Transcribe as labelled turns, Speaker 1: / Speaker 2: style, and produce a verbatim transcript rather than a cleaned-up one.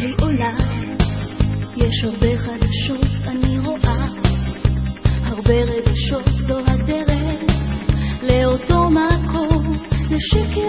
Speaker 1: היי עולם, יש הרבה חדשות אני רואה, הרבה רגשות זו הדרך לאותו מקום, לשקט